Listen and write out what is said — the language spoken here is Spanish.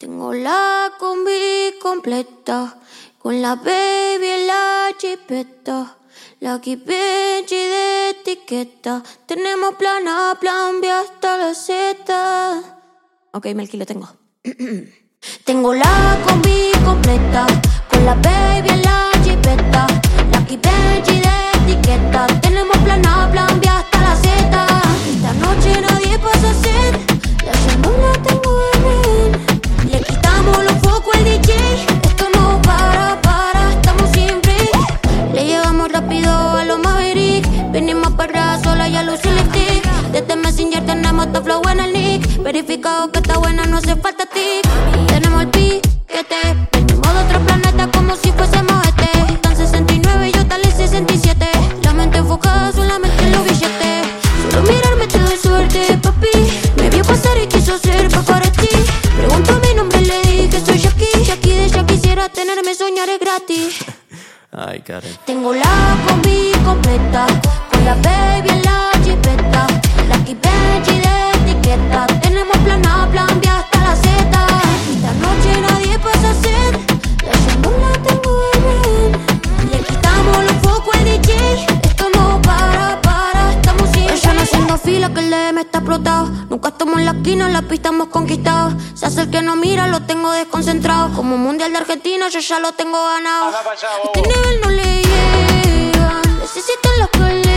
Tengo la combi completa, con la baby en la chipeta, la Benji de etiqueta. Tenemos plan A, plan B hasta la Z. Ok, Melqui, lo tengo. Tengo la combi completa, con la baby en la chipeta, la Benji de etiqueta. Tenemos plan A, plan B hasta la Z. Esta noche nadie pasa sed, la llamo la tengo en él. Le quitamos los focos al DJ, esto no para, estamos sin break. Le llegamos rápido a los Maverick, venimos para sola y a los Selectic. Desde Messenger tenemos todo flow en el nick, verificado que está buena, no hace falta tic. Tenemos el piquete, venimos de otro planeta como si fuésemos este. Están 69 y yo tal en 67, la mente enfocada solamente en los billetes. Solo mirarme te doy suerte, papi, me vio pasar y quiso ser paparazzi. Pregunto mi nombre, le dije soy Jackie, Jackie de ya quisiera tenerme, soñar es gratis. Ay, Karen. Tengo la combi completa, con la baby en la chipeta, la Benji de etiqueta. Tenemos plan A, plan B hasta la Z. Esta noche nadie pasa sed, la llamo la tengo en él. Le quitamos los focos al DJ, esto no para, estamos sin break. Ella no haciendo fila que el DM está explotado. Nunca estamos en la esquina, la pista hemos conquistado. Se hace el que no mira, lo tengo desconcentrado. Como Mundial de Argentina, yo ya lo tengo ganado. Este nivel no le llega, necesitan los colegas.